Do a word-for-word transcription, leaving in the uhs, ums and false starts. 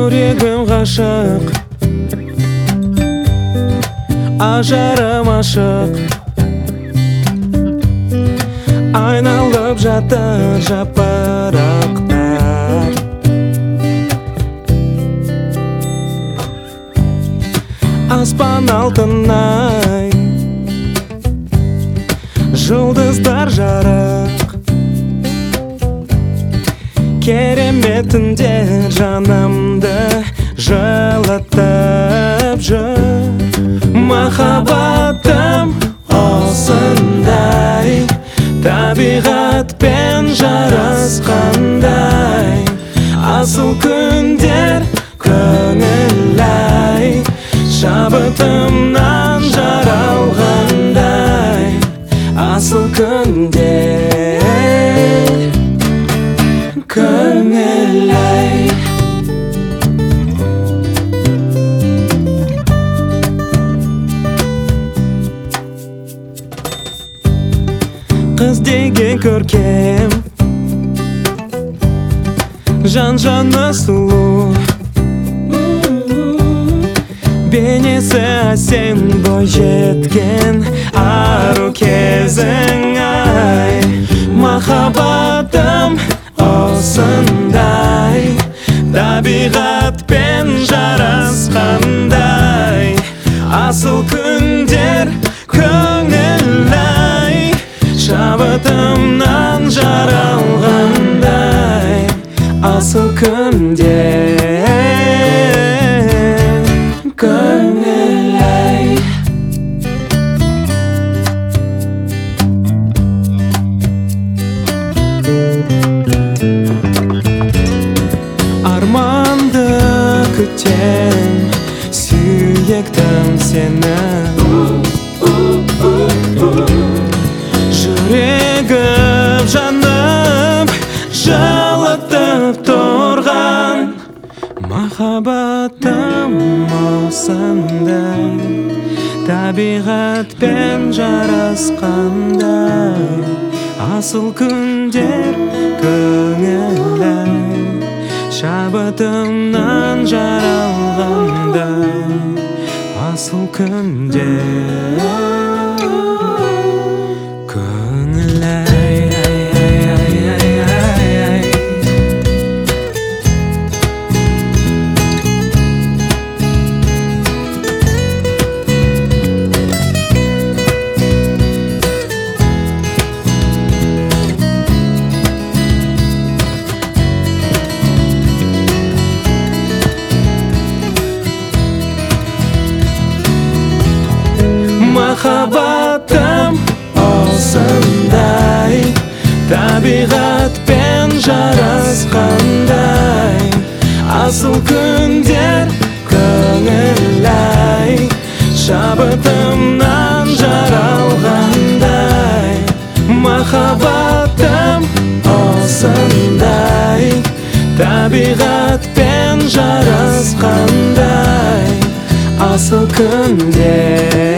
Жүрегім ғашық, ажарым ашық, айналып жатыр жапырақтар. Аспан алтынай, жұлдыздар жарық, керемет түндер жанымды жылытып жүр. Махаббатым осындай, табиғатпен жарасқандай, асыл күндер көңіл-ай, шабытымнан жаралғандай, асыл күндер көңіл-ай. Қыз деген көркем, жан-жаны сұлу, бейнесі әсем, бойжеткен ару кезің ай. Махаббатым осындай, табиғатпен жарасқандай, асыл күндер көңіл-ай, шабытымнан жаралғандай, асыл күндер көңіл-ай. Арманды күтем, сүйектім сені, жүрегім жанып жылытып тұрған. Махаббатым осындай, табиғатпен жарасқандай, асыл күндер көңіл-ай, шабытымнан жаралғандай, асыл күндер көңіл-ай. Махаббатым осындай, табиғатпен жарасқандай, асыл күндер көңіл-ай, шабытымнан жаралғандай. Махаббатым осындай, табиғатпен жарасқандай, асыл күндер